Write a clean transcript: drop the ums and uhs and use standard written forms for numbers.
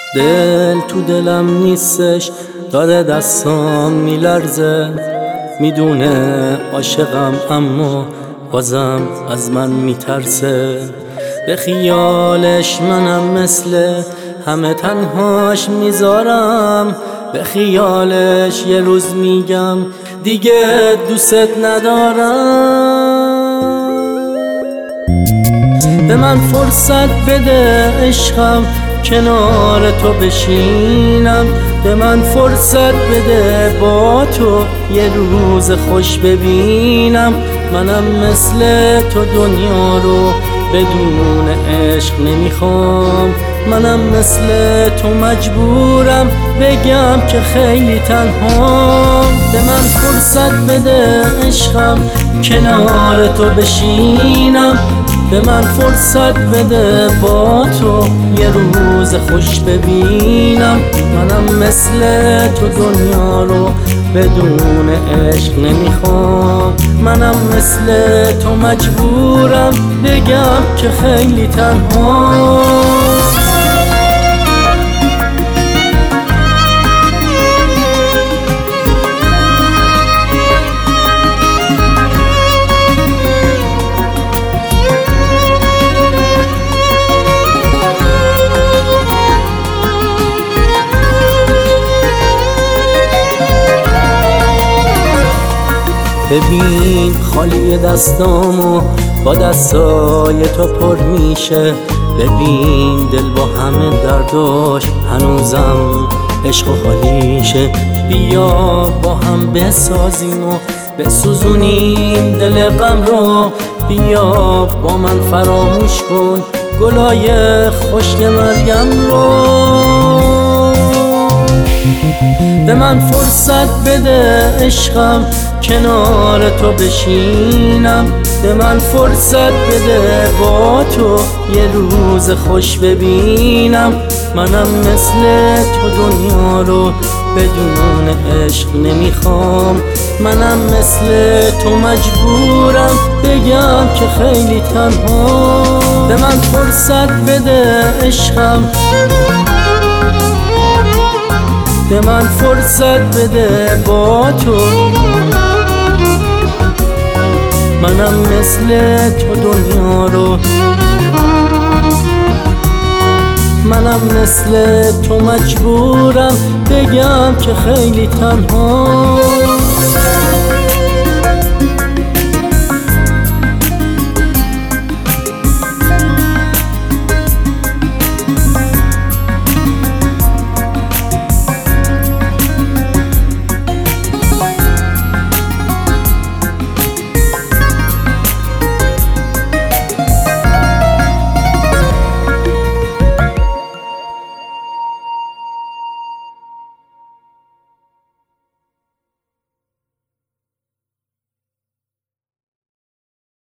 دل تو دلم نیستش، داره دستام میلرزه، میدونه عاشقم اما بازم از من میترسه. به خیالش منم مثل همه تنهاش میذارم، به خیالش یه روز میگم دیگه دوست ندارم. به من فرصت بده عشقم کنار تو بشینم، به من فرصت بده با تو یه روز خوش ببینم. منم مثل تو دنیا رو بدون عشق نمیخوام، منم مثل تو مجبورم بگم که خیلی تنهام. به من فرصت بده عشقم کنار تو بشینم، به من فرصت بده با تو یه روز خوش ببینم. منم مثل تو دنیا رو بدون عشق نمیخوام، منم مثل تو مجبورم بگم که خیلی تنهام. ببین خالی دستامو با دستای تو پر میشه، ببین دل با همه درداش هنوزم عشق و خالیشه. بیا با هم بسازیم و بسوزونیم دل غم رو، بیا با من فراموش کن گلای خشک مریم رو. به من فرصت بده عشقم کنار تو بشینم، به من فرصت بده با تو یه روز خوش ببینم. منم مثل تو دنیا رو بدون عشق نمیخوام، منم مثل تو مجبورم بگم که خیلی تنهام. به من فرصت بده عشقم، به من فرصت بده با تو، منم مثل تو دنیا رو، منم مثل تو مجبورم بگم که خیلی تنها.